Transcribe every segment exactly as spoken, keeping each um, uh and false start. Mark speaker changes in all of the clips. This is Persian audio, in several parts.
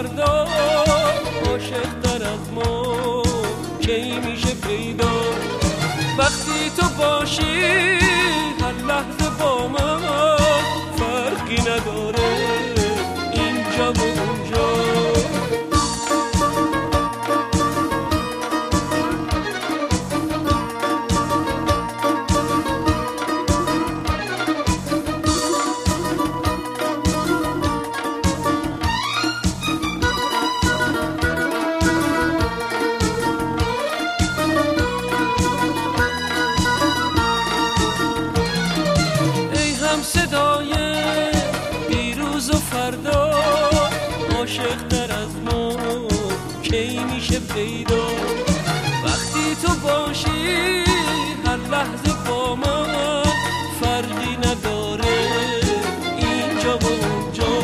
Speaker 1: فردا عاشق تر از ما کی میشه پیدا؟ وقتی تو باشی هر لحظه با من فرقی نداره اینجا و اونجا. صدای پیروز و فردا عاشق تر از ما کی میشه پیدا؟ وقتی تو باشی هر لحظه با من فرقی نداره اینجا و اونجا.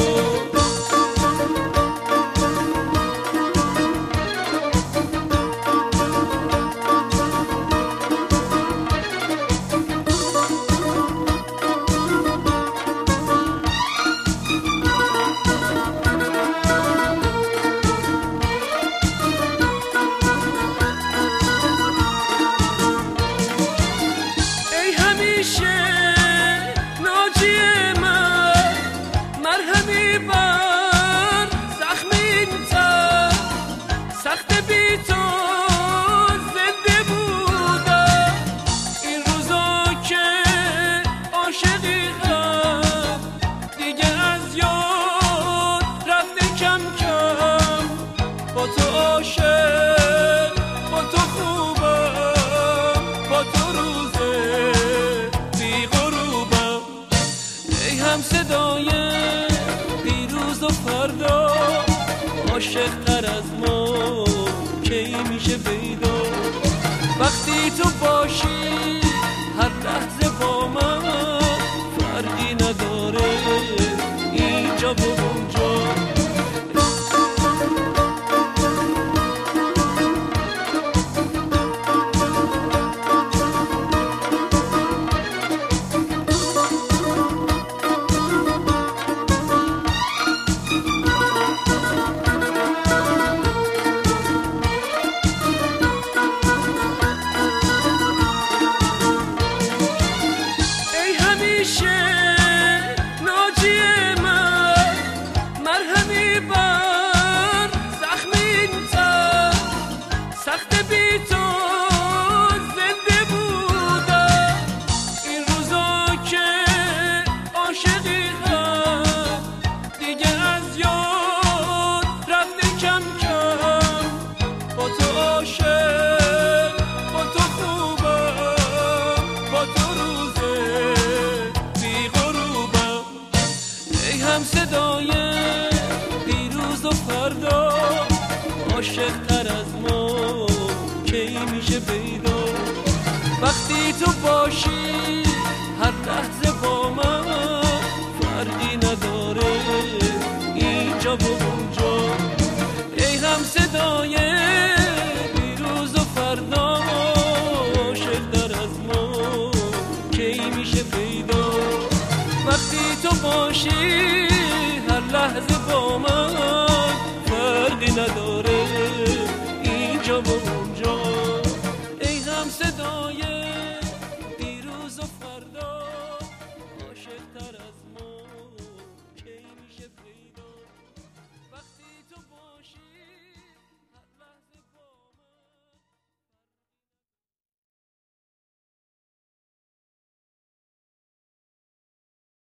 Speaker 1: صدای پیروز و فردا عاشق تر از ما کی میشه پیدا؟ وقتی تو باشی هر لحظه با من فرقی نداره اینجا و اونجا. صدای پیروز و فردا عاشق تر از ما کی میشه پیدا؟ وقتی تو باشی هر لحظه با من فرقی نداره اینجا و اونجا. ای هم صدای پیروز و فردا عاشق تر از ما کی میشه پیدا؟ وقتی تو باشی هر لحظه با من فرقی نداره